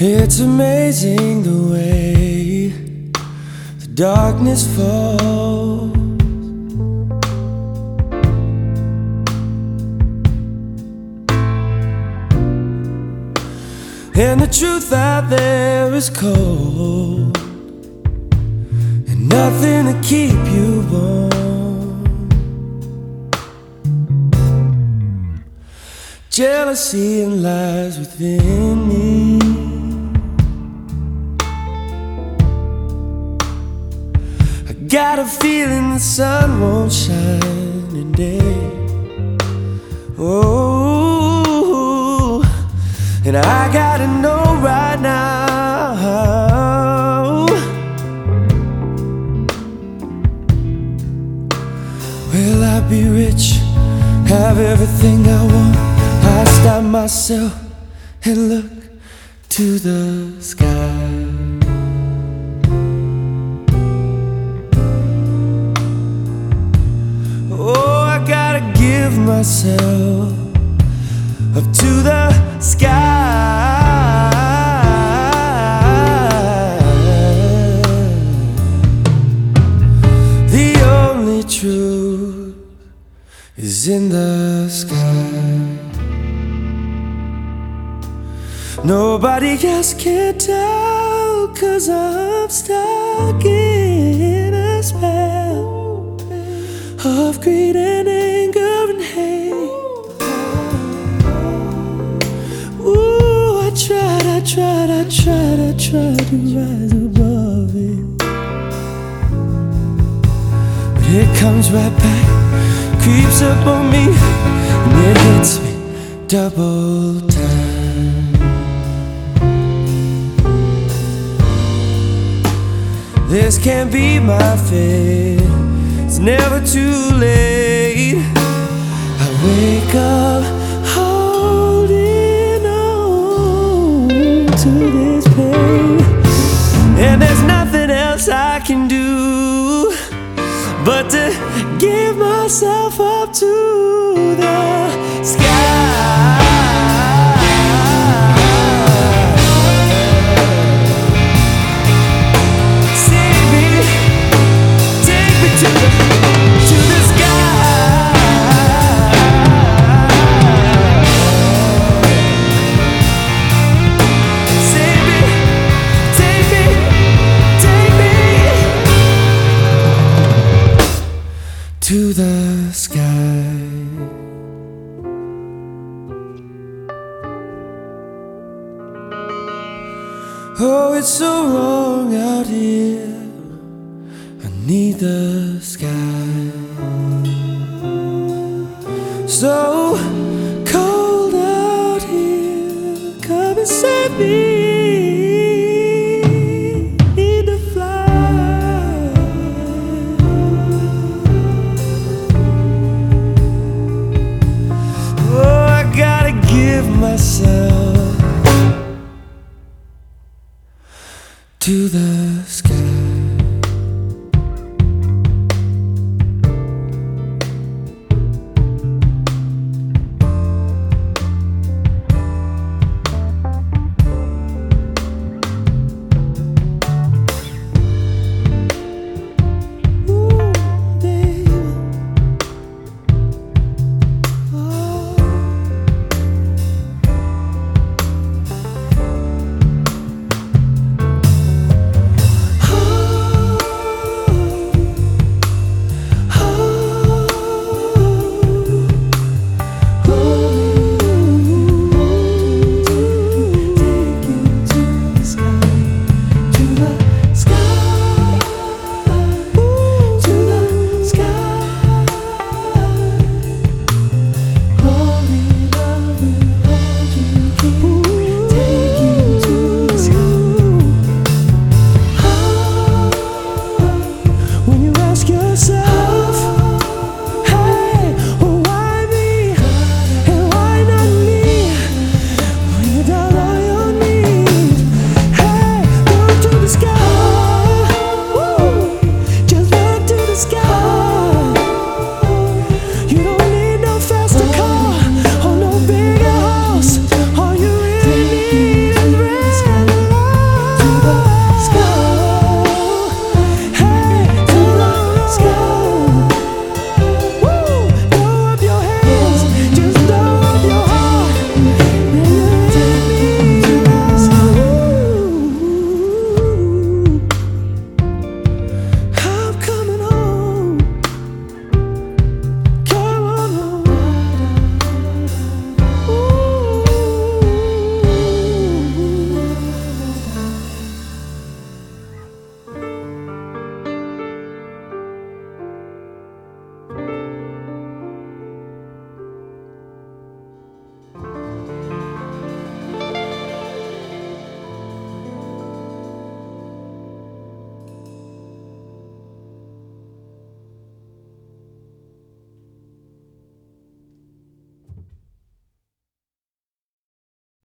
It's amazing the way the darkness falls, and the truth out there is cold, and nothing to keep you warm. Jealousy and lies within me. I got a feeling the sun won't shine today. Oh, and I gotta know right now, will I be rich, have everything I want? I stop myself and look to the sky. Oh, I gotta give myself up to the sky. The only truth is in the sky. Nobody else can tell, 'cause I'm stuck in a spell of greed and anger and hate. Ooh, I tried to rise above it, but it comes right back, creeps up on me, and it hits me double time. This can't be my fate, it's never too late. I wake up holding on to this pain, and there's nothing else I can do but to give myself up to the sky. To the sky. Oh, it's so wrong out here. I need the sky. So cold out here. Come and save me. Myself to the